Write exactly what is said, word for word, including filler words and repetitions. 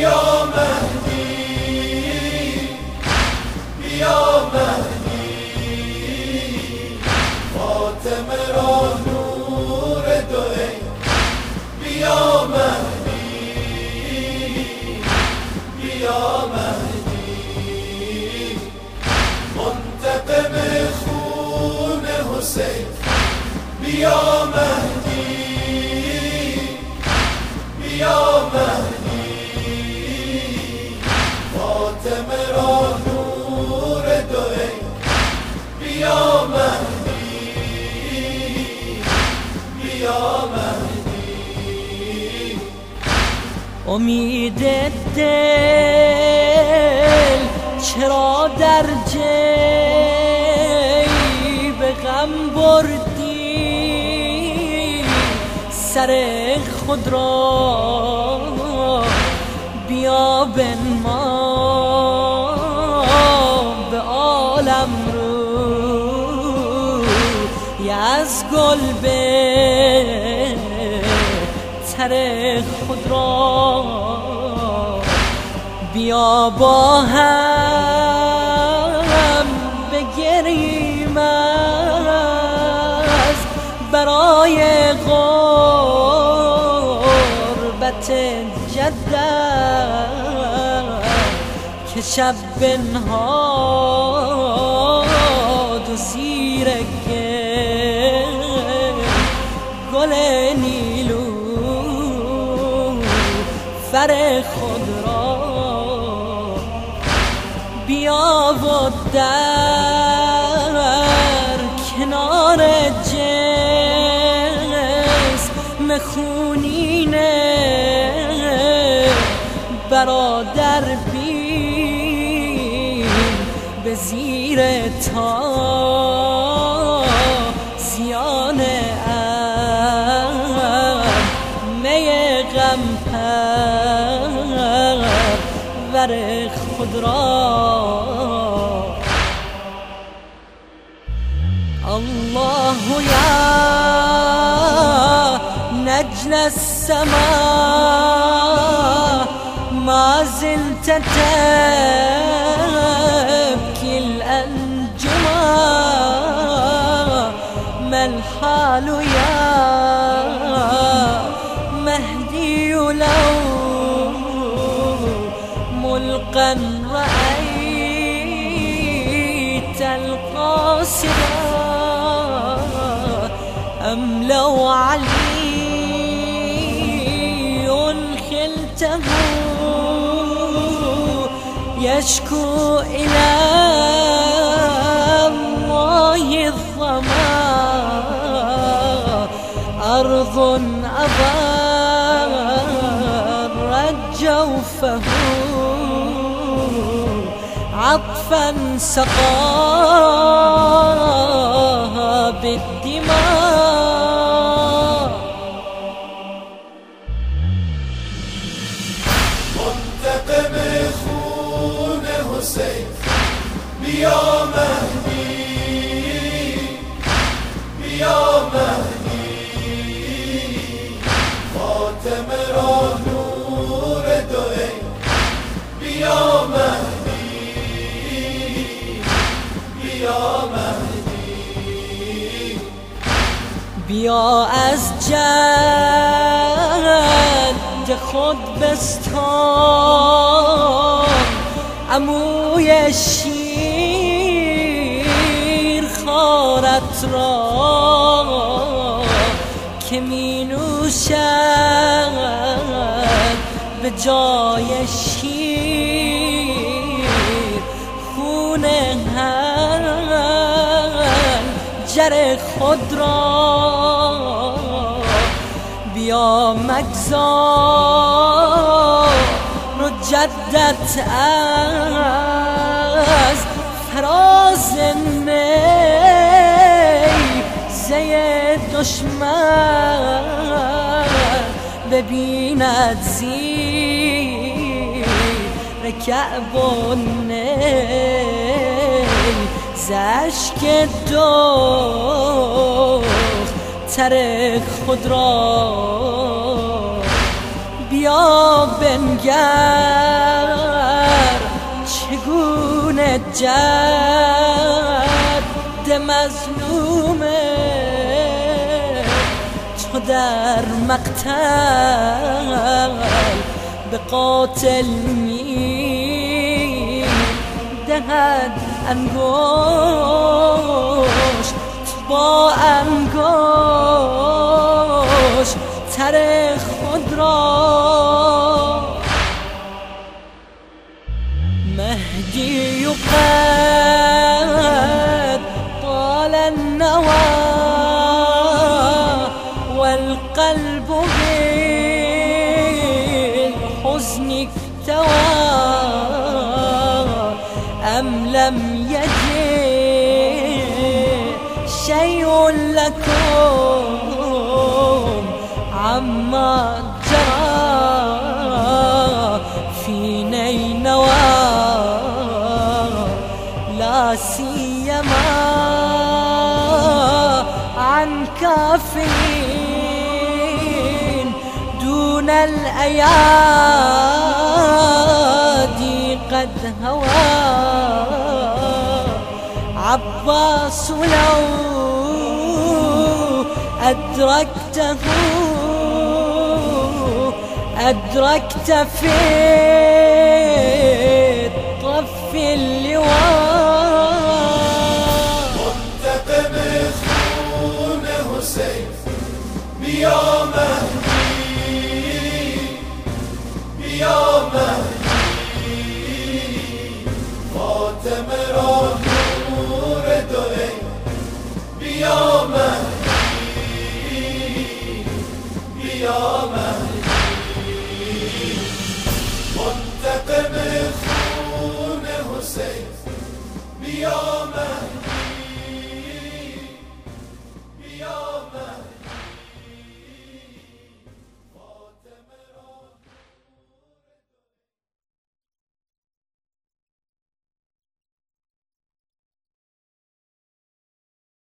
بیا مهدی بیا مهدی فاطمه را نور دو ای بیا مهدی بیا مهدی منتقم خون حسین بیا مهدی بیا مهدی فاطمه را نور دو ای بیا مهدی بیا مهدی امید دل چرا در جیب غم بردی سر خود را بیا بنما به عالم روی از گل بهتر خود را بیا با هم بگریم از برای غربت جدت که شب بنهاد و زیر گل نیلو فر خود را بیا و در کنار جسم خونین برادر بین به زیر تازیان می غم پرور خود را الله یا نجل السماء ما زلت تبكي الأنجما ما الحال يا مهدي لو ملقا رأيت القاصرة أم لو علي خلته يشكو إلى الله الظما أرض أضرت جوفه عطفا سقاها بالدماء منتقم خون حسین بیا مهدی بیا مهدی فاطمه را نور دو ای بیا مهدی بیا مهدی بیا از جد خود بستان عموی شیر خارت را که می نوشد به جای شیر خون هنجر خود را بیا مگذار و جدت از فراز نیزه دشمن ببیند زیر کعب و نیل زشک دختر خود را بیا بنگر چگونه جد مظلومه تو در مقتل به قاتل می دهد انگشت با انگشت تر خود را. مهدی قد طال النوى والقلب بالحزن اكتوى أم لم يجد شيء لكم عما جرى في نينوى لا سيما عن كافرين دون الأيادي قد هوى. عباس لو أدركته أدركت في طف اللواء. منتقم خون حسين بیا مهدی